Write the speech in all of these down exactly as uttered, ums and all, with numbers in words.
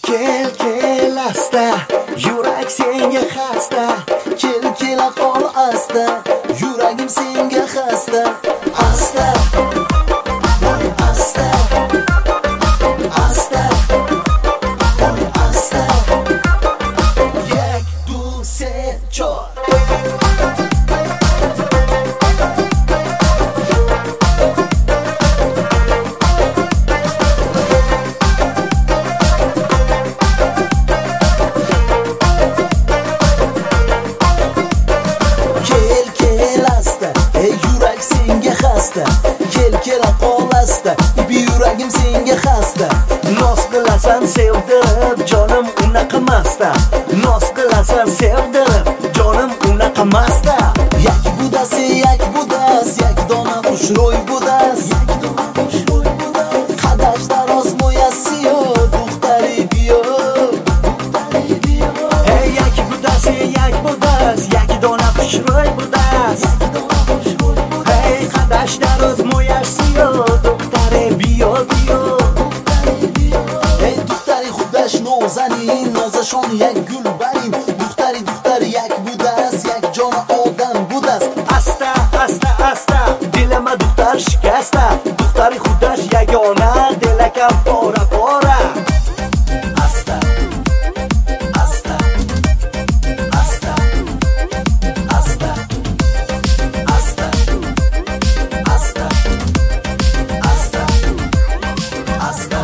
Kel kel asta, yurak senga xasta. Kel kela qol asta, yuragim senga xasta. Asta, voy asta, asta, voy asta. Yak du se chor. Kel kela qol asta, bir yuragim senga xasta. Noz qilasan sevdirib, jonim unaqa masta. Noz qilasan sevdirib, jonim unaqa masta. Yak budasi, yak budas, yak dona xushro'y budas. Qadash daroz mo'yasi yo, duxtari biyo. Hey yak budasi, yak budas, yak dona xushro'y budas. Hey qadash daroz mo'yasi yo, duxtari biyo biyo. Hey duxtari xudash nozanin, nozashon yak gulbarin. Duxtari duxtari yak budas, yak jona odam budas. Asta asta asta, dilama duxtar shikasta. Duxtari xudash yagona, dilakam pora pora. Asta asta asta asta asta asta asta asta.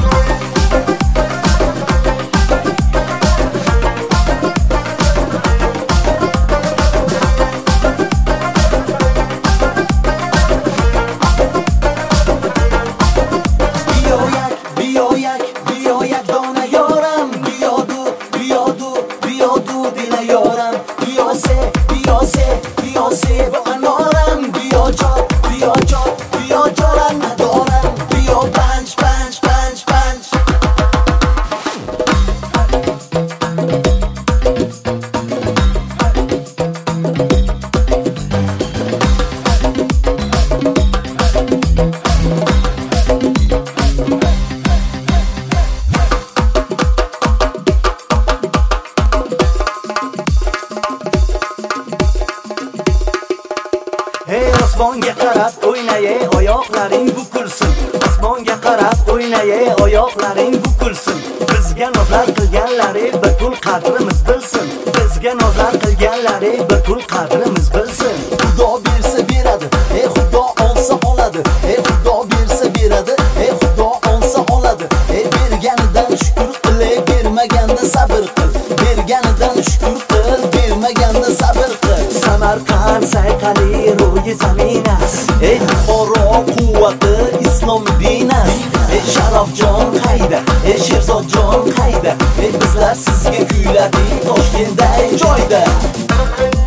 Biyoyak, biyoyak dona yoram. Biyodu, biyodu, biyodu dila yoram. Biyose, biyose, biyose bu anoram. Biyojot, biyojot, biyojoran nadoram. Biyo punch, punch, punch, punch. Hey osmonga qarab o'ynaye, oyoqlaring bukilsin. Osmonga qarab o'ynaye, oyoqlaring bukilsin. Bizga nozlar qilganlari bir kun qadrimiz bilsin. Bizga nozlar qilganlari bir kun qadrimiz bilsin. Xudo bersa beradi, ey Xudo olsa oladi. Ey Xudo bersa beradi, ey Xudo olsa oladi. Ey berganidan shukr qil, bermaganda sabr qil. Berganidan shukr qil, bermaganda sabr qil. Samarqand sayqali ro'yi zaminas. Ey Buxoro quvvati islom dinas. Ey Sharofjon qayda, ey Sherzodjon qayda. Ey bizlar sizga kuyladik Toshkentday joyda.